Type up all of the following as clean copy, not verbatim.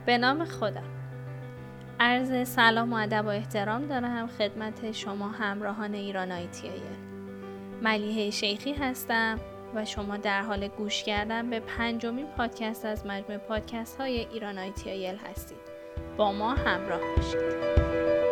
به نام خدا. عرض سلام و ادب و احترام دارم خدمت شما همراهان ایران آیتیایل. ملیحه شیخی هستم و شما در حال گوش کردن به 5مین پادکست از مجموعه پادکست های ایران آیتیایل هستید. با ما همراه باشید.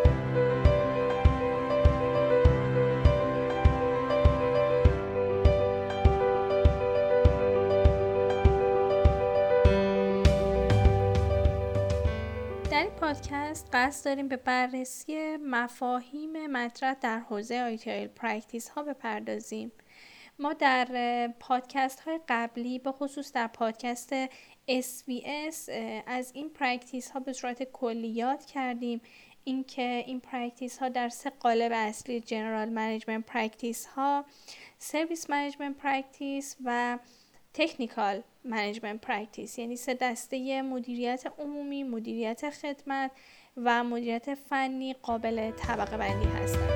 در این پادکست قصد داریم به بررسی مفاهیم مطرح در حوزه آیتیایل پرکتیس ها بپردازیم. ما در پادکست های قبلی به خصوص در پادکست SVS از این پرکتیس ها به صورت کلی یاد کردیم. اینکه این پرکتیس ها در 3 قالب اصلی جنرال منیجمنت پرکتیس ها، سرویس منیجمنت پرکتیس و تکنیکال منیجمنت پرکتیس، یعنی 3 دسته مدیریت عمومی، مدیریت خدمت و مدیریت فنی قابل طبقه بندی هستند.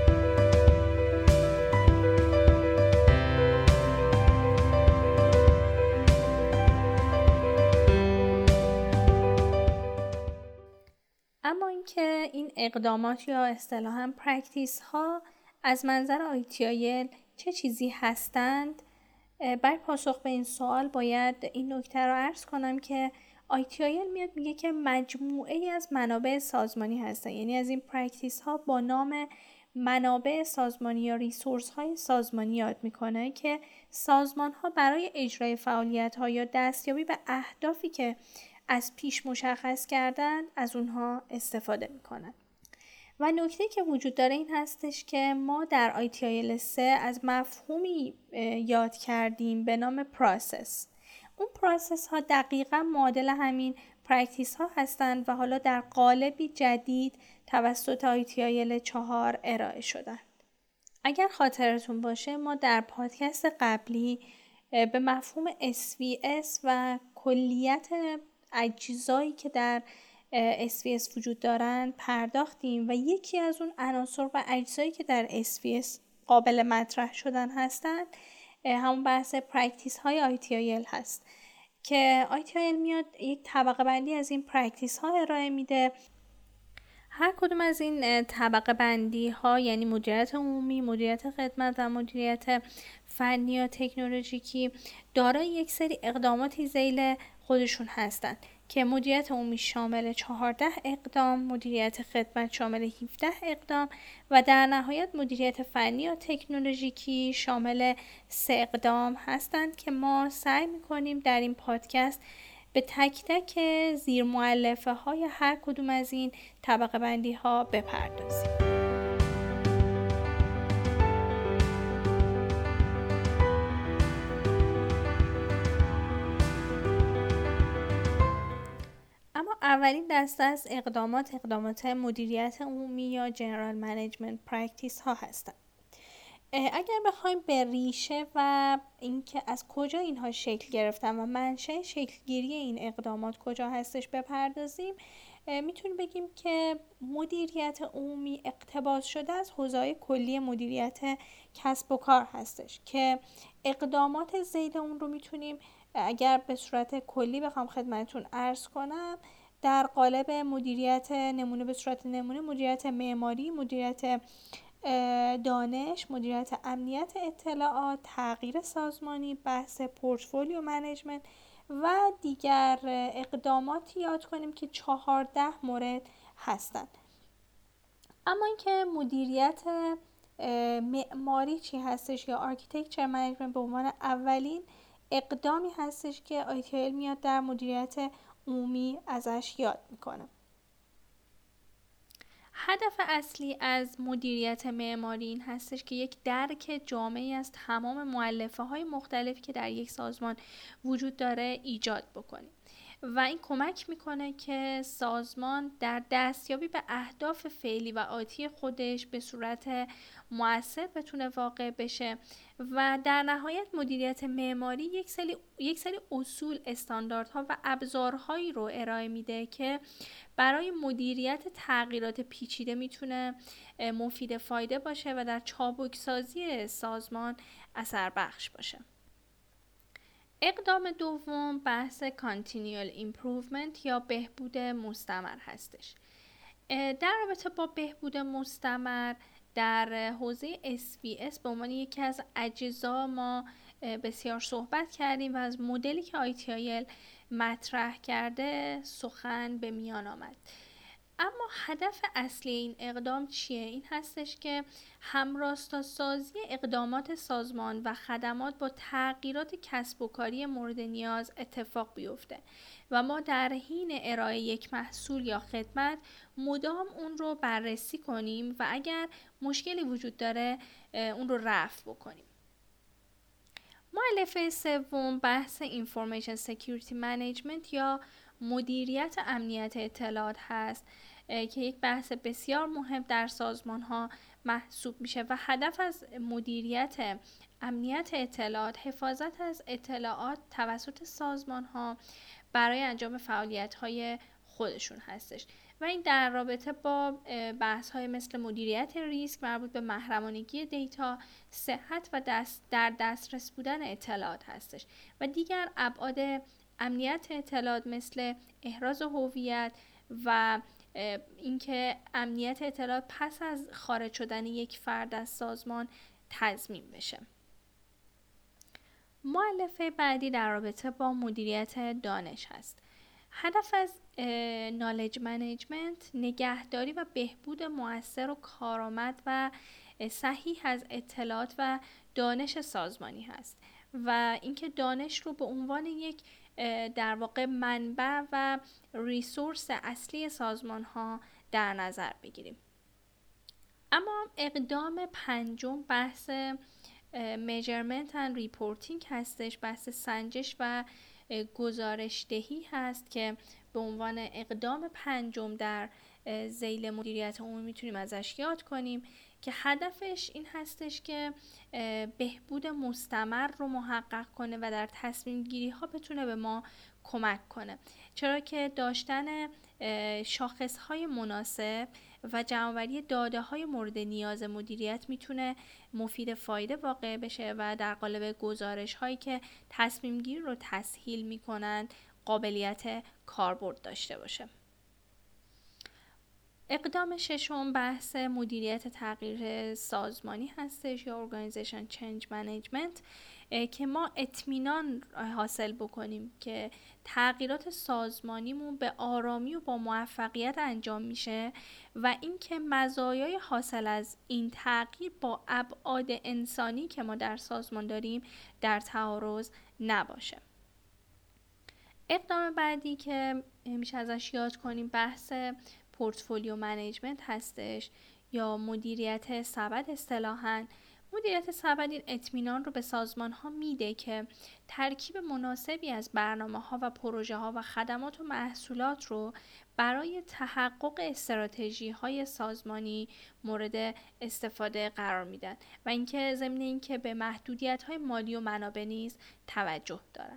اما اینکه این اقدامات یا اصطلاحاً پرکتیس ها از منظر آیتیایل چه چیزی هستند، برای پاسخ به این سوال باید این نکته رو عرض کنم که آیتیایل میاد میگه که مجموعه ای از منابع سازمانی هستن. یعنی از این پرکتیس ها با نام منابع سازمانی یا ریسورس های سازمانی یاد میکنه که سازمان ها برای اجرای فعالیت ها یا دستیابی به اهدافی که از پیش مشخص کردن از اونها استفاده میکنن. و نکته که وجود داره این هستش که ما در آیتیایل 3 از مفهومی یاد کردیم به نام پروسس. اون پروسس ها دقیقا معادل همین پرکتیس ها هستند و حالا در قالبی جدید توسط آیتیایل 4 ارائه شدن. اگر خاطرتون باشه ما در پادکست قبلی به مفهوم SVS و کلیت اجزایی که در SVS وجود دارن پرداختیم و یکی از اون عناصر و اجزایی که در SVS قابل مطرح شدن هستند همون بحث پرکتیس های ITIL هست که ITIL میاد یک طبقه بندی از این پرکتیس ها ارائه میده. هر کدوم از این طبقه بندی ها یعنی مدیریت عمومی، مدیریت خدمت و مدیریت فنی یا تکنولوژیکی دارای یک سری اقداماتی ذیل خودشون هستند که مدیریت عمومی شامل 14 اقدام، مدیریت خدمت شامل 17 اقدام و در نهایت مدیریت فنی یا تکنولوژیکی شامل 3 اقدام هستند که ما سعی می‌کنیم در این پادکست به تک تک زیر مؤلفه های هر کدوم از این طبقه بندی ها بپردازیم. اما اولین دسته از اقدامات مدیریت عمومی یا جنرال منیجمنت پرکتیس ها هستند. اگر بخوایم به ریشه و اینکه از کجا اینها شکل گرفتن و منشأ شکلگیری این اقدامات کجا هستش بپردازیم، میتونیم بگیم که مدیریت عمومی اقتباس شده از حوزه کلی مدیریت کسب و کار هستش که اقدامات ذیل اون رو میتونیم اگر به صورت کلی بخوام خدمتتون عرض کنم در قالب مدیریت نمونه به صورت نمونه مدیریت معماری، مدیریت دانش، مدیریت امنیت اطلاعات، تغییر سازمانی، بحث پورتفولیو منیجمنت و دیگر اقداماتی یاد کنیم که 14 مورد هستند. اما اینکه مدیریت معماری چی هستش یا آرکیتکچر منیجمنت به عنوان اولین اقدامی هستش که آیتیایل میاد در مدیریت عمومی ازش یاد میکنه. هدف اصلی از مدیریت معماری این هستش که یک درک جامعی از تمام مؤلفه های مختلفی که در یک سازمان وجود داره ایجاد بکنیم و این کمک میکنه که سازمان در دستیابی به اهداف فعلی و آتی خودش به صورت مؤثر بتونه واقع بشه و در نهایت مدیریت معماری یک سری اصول، استانداردها و ابزارهایی رو ارائه میده که برای مدیریت تغییرات پیچیده میتونه مفید فایده باشه و در چابکسازی سازمان اثر بخش باشه. اقدام دوم بحث Continual Improvement یا بهبود مستمر هستش. در رابطه با بهبود مستمر در حوزه SBS به عنوان یکی از اجزا ما بسیار صحبت کردیم و از مدلی که ITIL مطرح کرده سخن به میان آمد. اما هدف اصلی این اقدام چیه؟ این هستش که همراستاسازی اقدامات سازمان و خدمات با تغییرات کسب و کاری مورد نیاز اتفاق بیفته و ما در حین ارائه یک محصول یا خدمت مدام اون رو بررسی کنیم و اگر مشکلی وجود داره اون رو رفع بکنیم. مؤلفه سوم بحث Information Security Management یا مدیریت امنیت اطلاعات هست که یک بحث بسیار مهم در سازمان ها محسوب میشه و هدف از مدیریت امنیت اطلاعات حفاظت از اطلاعات توسط سازمان ها برای انجام فعالیت های خودشون هستش و این در رابطه با بحث های مثل مدیریت ریسک مربوط به محرمانگی دیتا، صحت و در دسترس بودن اطلاعات هستش و دیگر ابعاد امنیت اطلاعات مثل احراز هویت و اینکه امنیت اطلاعات پس از خارج شدن یک فرد از سازمان تضمین بشه. مؤلفه بعدی در رابطه با مدیریت دانش هست. هدف از نالج منیجمنت نگهداری و بهبود مؤثر و کارآمد و صحیح از اطلاعات و دانش سازمانی هست و اینکه دانش رو به عنوان یک در واقع منبع و ریسورس اصلی سازمان ها در نظر بگیریم. اما اقدام پنجم بحث measurement and reporting هستش، بحث سنجش و گزارش دهی هست که به عنوان اقدام پنجم در ذیل مدیریت عمومی میتونیم ازش یاد کنیم که هدفش این هستش که بهبود مستمر رو محقق کنه و در تصمیم گیری ها بتونه به ما کمک کنه، چرا که داشتن شاخص های مناسب و جمع‌آوری داده های مورد نیاز مدیریت میتونه مفید فایده واقع بشه و در قالب گزارش هایی که تصمیم گیری رو تسهیل میکنند قابلیت کاربرد داشته باشه. اقدام ششم بحث مدیریت تغییر سازمانی هستش یا Organization Change Management که ما اطمینان حاصل بکنیم که تغییرات سازمانیمون به آرامی و با موفقیت انجام میشه و اینکه مزایای حاصل از این تغییر با ابعاد انسانی که ما در سازمان داریم در تعارض نباشه. اقدام بعدی که میشه ازش یاد کنیم بحث پورتفولیو منیجمنت هستش یا مدیریت سبد. اصطلاحاً مدیریت سبد این اطمینان رو به سازمان ها میده که ترکیب مناسبی از برنامه ها و پروژه ها و خدمات و محصولات رو برای تحقق استراتژی های سازمانی مورد استفاده قرار میدن و اینکه ضمن اینکه به محدودیت های مالی و منابع نیز توجه دارند.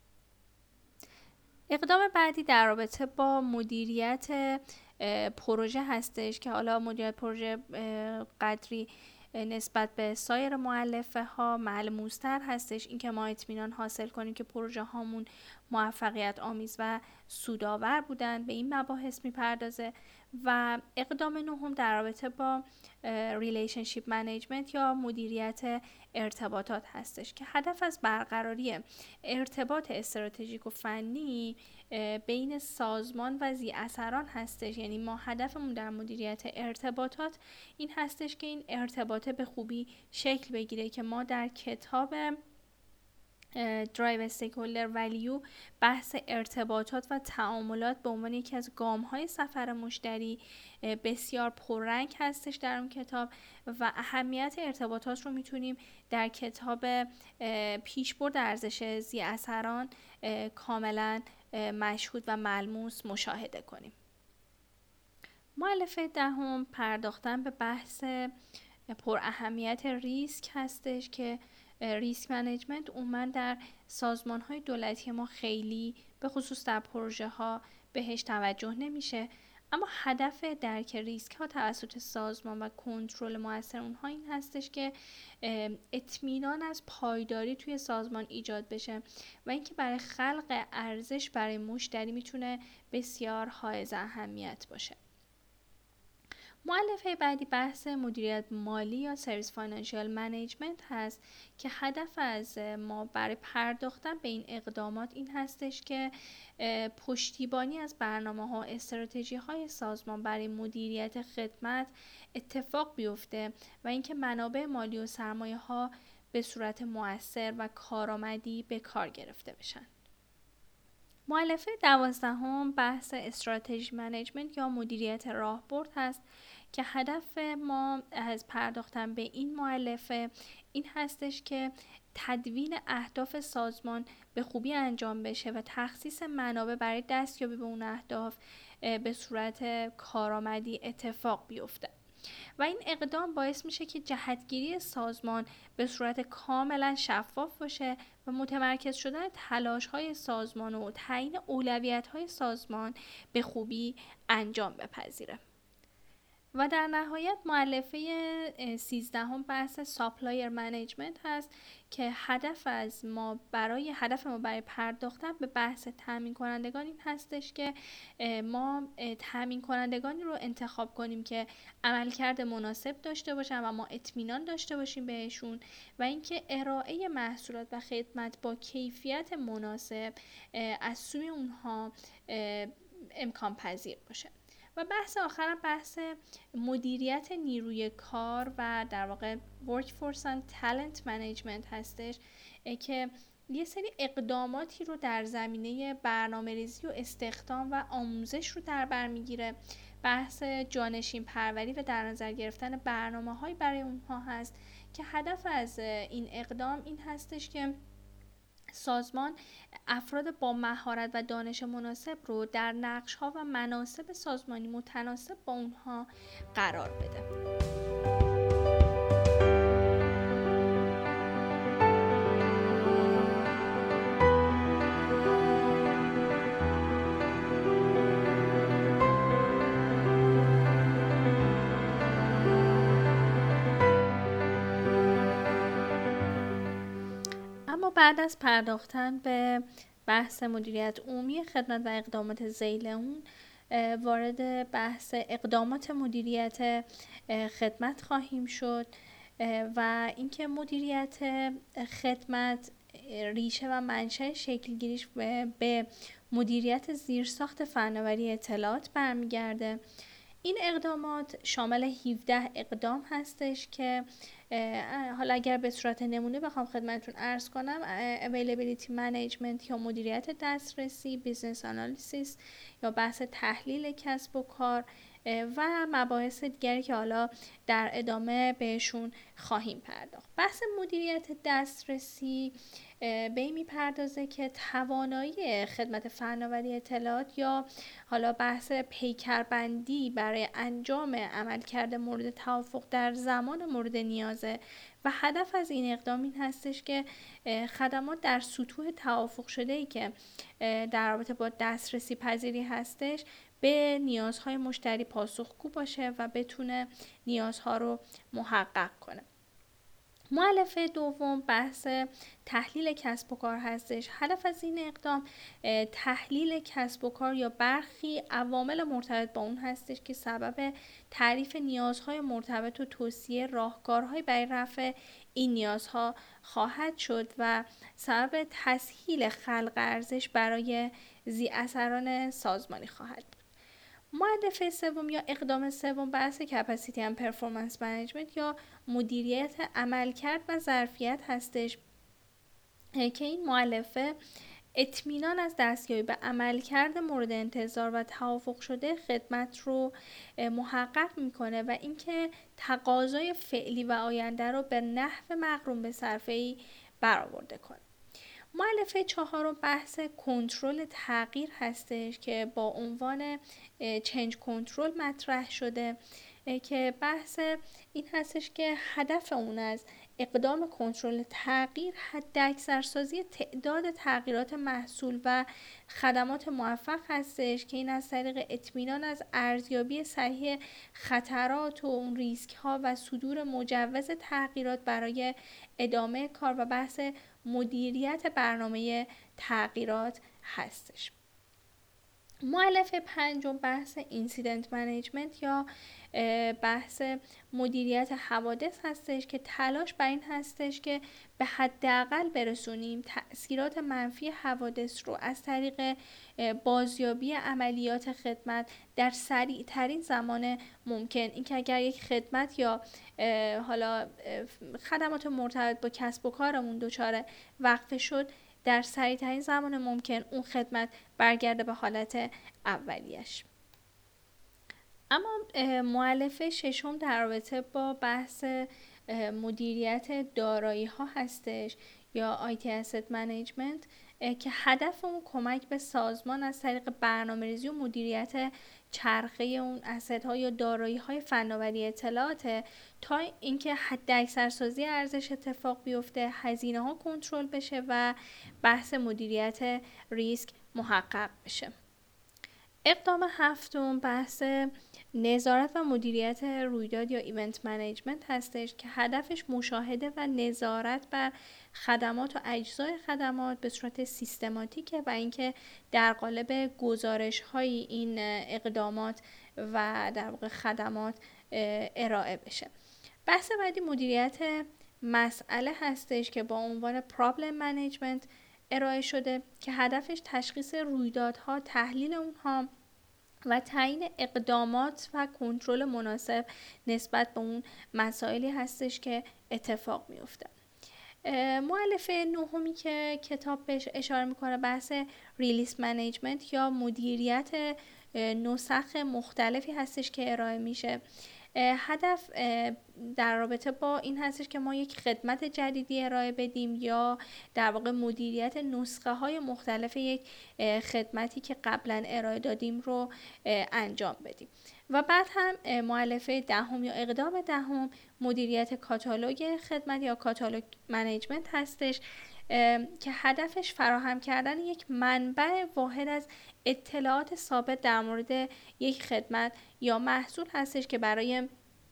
اقدام بعدی در رابطه با مدیریت پروژه هستش که حالا مدیریت پروژه قدری نسبت به سایر مؤلفه ها ملموس‌تر هستش، اینکه ما اطمینان حاصل کنیم که پروژه هامون موفقیت آمیز و سودآور بودن، به این مباحث میپردازه. و اقدام نهم در رابطه با ریلیشنشیپ منیجمنت یا مدیریت ارتباطات هستش که هدف از برقراری ارتباط استراتژیک و فنی بین سازمان و ذی اثران هستش. یعنی ما هدفمون در مدیریت ارتباطات این هستش که این ارتباطه به خوبی شکل بگیره که ما در کتاب درایو استیکهولدر ولیو بحث ارتباطات و تعاملات به عنوان یکی از گام‌های سفر مشتری بسیار پررنگ هستش در اون کتاب و اهمیت ارتباطات رو میتونیم در کتاب پیشبرد ارزش ذی اثران کاملا مشهود و ملموس مشاهده کنیم. مؤلفه دهم پرداختن به بحث پر اهمیت ریسک هستش که ریسک منیجمنت عموما در سازمان‌های دولتی ما خیلی به خصوص در پروژه ها بهش توجه نمیشه، اما هدف درک ریسک ها توسط سازمان و کنترل مؤثر اونها این هستش که اطمینان از پایداری توی سازمان ایجاد بشه و اینکه برای خلق ارزش برای مشتری میتونه بسیار حائز اهمیت باشه. مؤلفه بعدی بحث مدیریت مالی یا سرویس فاینانشیال منیجمنت هست که هدف از ما برای پرداختن به این اقدامات این هستش که پشتیبانی از برنامه‌ها و استراتژی‌های سازمان برای مدیریت خدمت اتفاق بیفته و اینکه منابع مالی و سرمایه‌ها به صورت مؤثر و کارآمدی به کار گرفته بشن. مؤلفه 12 بحث استراتژی منیجمنت یا مدیریت راهبرد هست که هدف ما از پرداختن به این مؤلفه این هستش که تدوین اهداف سازمان به خوبی انجام بشه و تخصیص منابع برای دستیابی به اون اهداف به صورت کارآمدی اتفاق بیفته و این اقدام باعث میشه که جهتگیری سازمان به صورت کاملا شفاف باشه و متمرکز شدن تلاش‌های سازمان و تعیین اولویت‌های سازمان به خوبی انجام بپذیره. و در نهایت مؤلفه 13 بحث ساپلایر منیجمنت هست که هدف ما برای پرداختن به بحث تامین کنندگان این هستش که ما تامین کنندگانی رو انتخاب کنیم که عملکرد مناسب داشته باشن و ما اطمینان داشته باشیم بهشون و اینکه ارائه محصولات و خدمت با کیفیت مناسب از سوی اونها امکان پذیر باشه. و بحث آخر بحث مدیریت نیروی کار و در واقع Workforce and Talent Management هستش که یه سری اقداماتی رو در زمینه برنامه‌ریزی و استخدام و آموزش رو در بر میگیره. بحث جانشین پروری و در نظر گرفتن برنامه‌های برای اونها هست که هدف از این اقدام این هستش که سازمان افراد با مهارت و دانش مناسب رو در نقش‌ها و مناصب سازمانی متناسب با اونها قرار بده. بعد از پرداختن به بحث مدیریت عمومی خدمت و اقدامات ذیل اون وارد بحث اقدامات مدیریت خدمت خواهیم شد و اینکه مدیریت خدمت ریشه و منشأ شکلگیریش به مدیریت زیرساخت فناوری اطلاعات برمیگرده. این اقدامات شامل 17 اقدام هستش که حالا اگر به صورت نمونه بخوام خدمتتون عرض کنم availability management یا مدیریت دسترسی، business analysis یا بحث تحلیل کسب و کار و مباحث دیگری که حالا در ادامه بهشون خواهیم پرداخت. بحث مدیریت دسترسی به این میپردازه که توانایی خدمت فناوری اطلاعات یا حالا بحث پیکربندی برای انجام عملکرد مورد توافق در زمان مورد نیازه و هدف از این اقدام این هستش که خدمات در سطوح توافق شده‌ای که در رابطه با دسترسی پذیری هستش به نیازهای مشتری پاسخگو باشه و بتونه نیازها رو محقق کنه. مؤلفه دوم بحث تحلیل کسب و کار هستش. هدف از این اقدام تحلیل کسب و کار یا برخی عوامل مرتبط با اون هستش که سبب تعریف نیازهای مرتبط و توصیه راهکارهای برای رفع این نیازها خواهد شد و سبب تسهیل خلق ارزش برای ذی‌اثران سازمانی خواهد بود. مؤلفه سوم یا اقدام سوم بحث کپاسیتی اند پرفورمنس منیجمنت یا مدیریت عملکرد و ظرفیت هستش که این مؤلفه اطمینان از دستیابی به عملکرد مورد انتظار و توافق شده خدمت رو محقق میکنه و اینکه تقاضای فعلی و آینده رو به نحو مقرون به صرفه‌ای برآورده کنه. مؤلفه چهارم بحث کنترل تغییر هستش که با عنوان چنج کنترل مطرح شده که بحث این هستش که هدف اون از اقدام کنترل تغییر حداکثرسازی تعداد تغییرات محصول و خدمات موفق هستش که این از طریق اطمینان از ارزیابی صحیح خطرات و اون ریسک ها و صدور مجوز تغییرات برای ادامه کار و بحث مدیریت برنامه تغییرات هستش. مؤلفه 5 بحث اینسیدنت منیجمنت یا بحث مدیریت حوادث هستش که تلاش بر این هستش که به حداقل برسونیم تأثیرات منفی حوادث رو از طریق بازیابی عملیات خدمت در سریع ترین زمان ممکن. اینکه اگر یک خدمت یا حالا خدمات مرتبط با کسب و کارمون دچار وقفه شد، در سریع ترین زمان ممکن اون خدمت برگرده به حالت اولیش. اما مؤلفه 6 در رابطه با بحث مدیریت دارایی ها هستش یا IT Asset Management که هدف اون کمک به سازمان از طریق برنامه‌ریزی و مدیریت چرخه اون اسست ها یا دارایی های فناوری اطلاعات تا اینکه حداکثرسازی ارزش اتفاق بیفته، هزینه ها کنترل بشه و بحث مدیریت ریسک محقق بشه. اقدام 7 بحث نظارت و مدیریت رویداد یا ایونت منیجمنت هستش که هدفش مشاهده و نظارت بر خدمات و اجزای خدمات به صورت سیستماتیکه و اینکه در قالب گزارش های این اقدامات و در واقع خدمات ارائه بشه. بحث بعدی مدیریت مسئله هستش که با عنوان پرابلم منیجمنت ارائه شده که هدفش تشخیص رویدادها، تحلیل اونها و تعیین اقدامات و کنترل مناسب نسبت به اون مسائلی هستش که اتفاق میفته. مؤلفه 9 که کتاب بهش اشاره میکنه بحث ریلیس منیجمنت یا مدیریت نسخ مختلفی هستش که ارائه میشه. هدف در رابطه با این هستش که ما یک خدمت جدیدی ارائه بدیم یا در واقع مدیریت نسخه های مختلف یک خدمتی که قبلا ارائه دادیم رو انجام بدیم. و بعد هم مؤلفه 10 یا اقدام 10 مدیریت کاتالوگ خدمت یا کاتالوگ منیجمنت هستش که هدفش فراهم کردن یک منبع واحد از اطلاعات ثابت در مورد یک خدمت یا محصول هستش که برای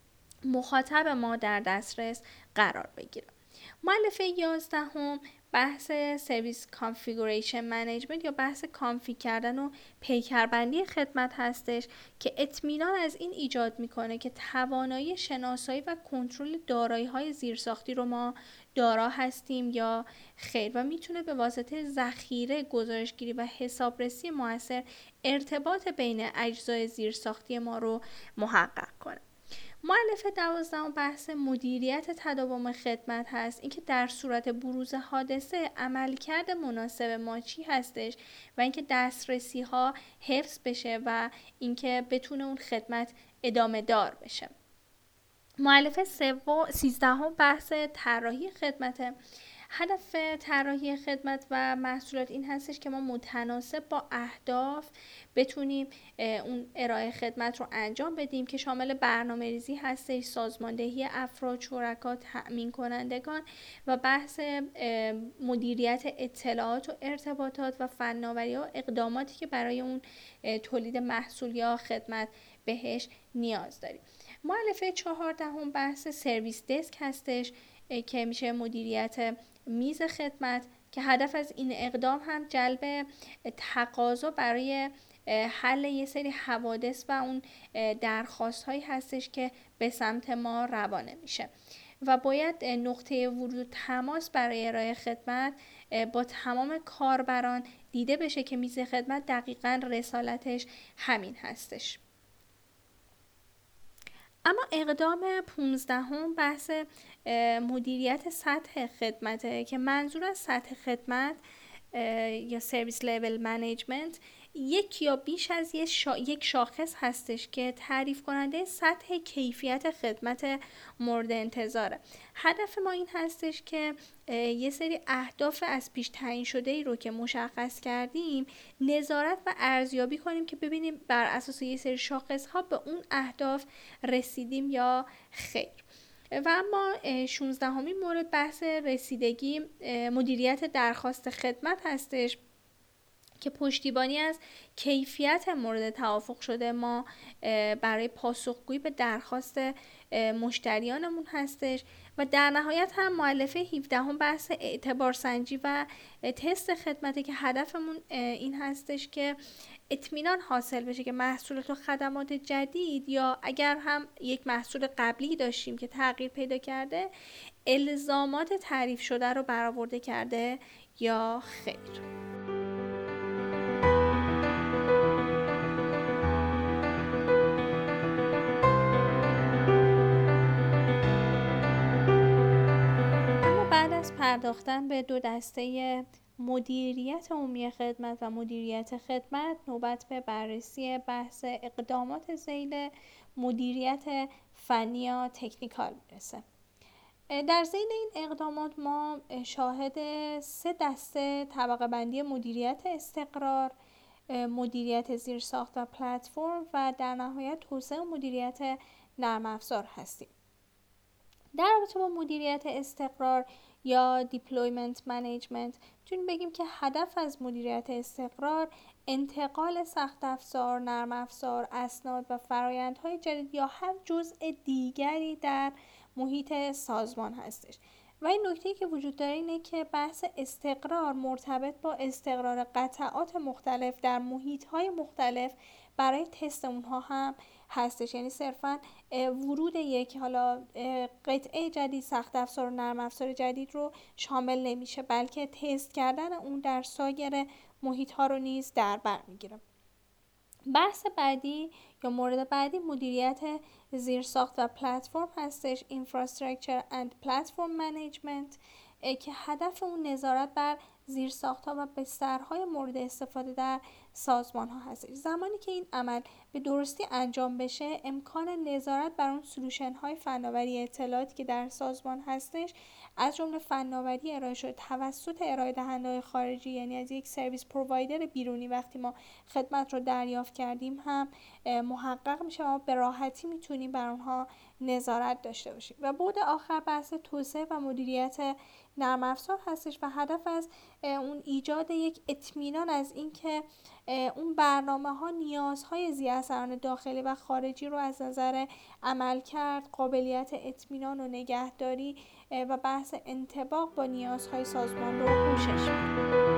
مخاطب ما در دسترس قرار بگیره. مؤلفه 11 بحث سرویس کانفیگوریشن منیجمنت یا بحث کانفیگ کردن و پیکربندی خدمت هستش که اطمینان از این ایجاد میکنه که توانایی شناسایی و کنترل دارایی‌های زیرساختی رو ما دارا هستیم یا خیر و میتونه به واسطه ذخیره، گزارشگیری و حسابرسی موثر ارتباط بین اجزای زیرساختی ما رو محقق کنه. مؤلفه 12 بحث مدیریت تداوم خدمت هست. اینکه در صورت بروز حادثه عملکرد مناسب ما چی هستش و اینکه دسترسی ها حفظ بشه و اینکه بتونه اون خدمت ادامه دار بشه. مؤلفه 13 بحث طراحی خدمت. هدف طراحی خدمت و محصولات این هستش که ما متناسب با اهداف بتونیم اون ارائه خدمت رو انجام بدیم که شامل برنامه‌ریزی هستش، سازماندهی افراد، شرکا، تأمین کنندگان و بحث مدیریت اطلاعات و ارتباطات و فناوری و اقداماتی که برای اون تولید محصول یا خدمت بهش نیاز داریم. مؤلفه 14 بحث سرویس دسک هستش که میشه مدیریت میز خدمت که هدف از این اقدام هم جلب تقاضا برای حل یه سری حوادث و اون درخواست هایی هستش که به سمت ما روانه میشه و باید نقطه ورود و تماس برای ارائه خدمت با تمام کاربران دیده بشه که میز خدمت دقیقاً رسالتش همین هستش. اما اقدام 15 بحث مدیریت سطح خدمته که منظور از سطح خدمت یا سرویس لیول منیجمنت یک یا بیش از یک شاخص هستش که تعریف کننده سطح کیفیت خدمت مورد انتظاره. هدف ما این هستش که یه سری اهداف از پیش تعیین شده ای رو که مشخص کردیم نظارت و ارزیابی کنیم که ببینیم بر اساس یه سری شاخص ها به اون اهداف رسیدیم یا خیر. و اما 16مین مورد بحث رسیدگی مدیریت درخواست خدمت هستش که پشتیبانی از کیفیت مورد توافق شده ما برای پاسخگویی به درخواست مشتریانمون هستش. و در نهایت هم مؤلفه 17 بحث اعتبار سنجی و تست خدمته که هدفمون این هستش که اطمینان حاصل بشه که محصولات و خدمات جدید یا اگر هم یک محصول قبلی داشتیم که تغییر پیدا کرده الزامات تعریف شده رو برآورده کرده یا خیر. پرداختن به دو دسته مدیریت عمومی خدمت و مدیریت خدمت، نوبت به بررسی بحث اقدامات ذیل مدیریت فنی یا تکنیکال میرسه. در ذیل این اقدامات ما شاهد 3 دسته طبقه بندی مدیریت استقرار، مدیریت زیرساخت و پلتفرم و در نهایت توسعه مدیریت نرم افزار هستیم. در رابطه با مدیریت استقرار یا دیپلویمنت منیجمنت میتونیم بگیم که هدف از مدیریت استقرار انتقال سخت افزار، نرم افزار، اسناد و فرآیندهای جدید یا هر جزء دیگری در محیط سازمان هستش. و این نکته‌ای که وجود داره اینه که بحث استقرار مرتبط با استقرار قطعات مختلف در محیط‌های مختلف برای تست اونها هم هستش. یعنی صرفاً ورود یک قطعه جدید، سخت افزار و نرم افزار جدید رو شامل نمیشه، بلکه تست کردن اون در سایر محیط ها رو نیز در بر میگیره. بحث بعدی یا مورد بعدی مدیریت زیرساخت و پلتفرم هستش، Infrastructure and Platform Management، که هدف اون نظارت بر زیرساخت‌ها و بسترهای مورد استفاده در سازمان‌ها هستش. زمانی که این عمل به درستی انجام بشه امکان نظارت بر اون سلوشن‌های فناوری اطلاعاتی که در سازمان هستش از جمله فناوری ارائه شده توسط ارائه دهنده‌های خارجی، یعنی از یک سرویس پرووایدر بیرونی وقتی ما خدمت رو دریافت کردیم هم محقق میشه و ما به راحتی میتونیم بر اونها نظارت داشته باشیم. و بعد آخر بحث توسعه و مدیریت نرم افزار هستش و هدف از اون ایجاد یک اطمینان از اینکه اون برنامه‌ها نیازهای ذی‌اثران داخلی و خارجی رو از نظر عملکرد، قابلیت اطمینان و نگهداری و بحث انطباق با نیازهای سازمان رو پوشش میده.